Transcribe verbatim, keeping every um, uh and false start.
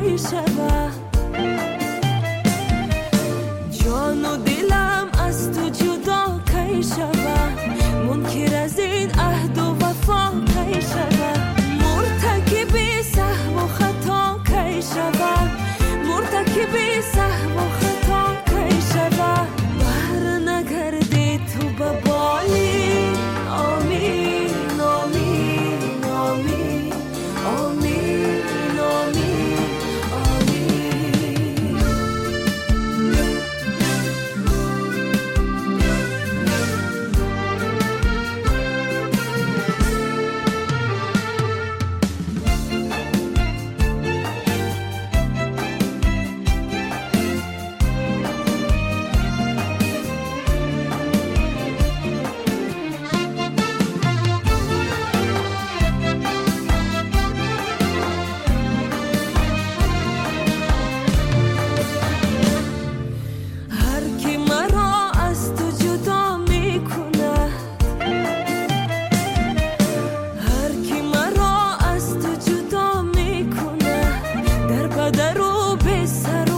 کی شود جان و دلم از تو جدا کی شود منکر از این عهد و وفا کی شود مرتکب سهو و خطا کی شود مرتکب سهو و خطا کی شود بهر نگردی تو ببالی آمین آمین آمین آمین آمین آمین در و به سر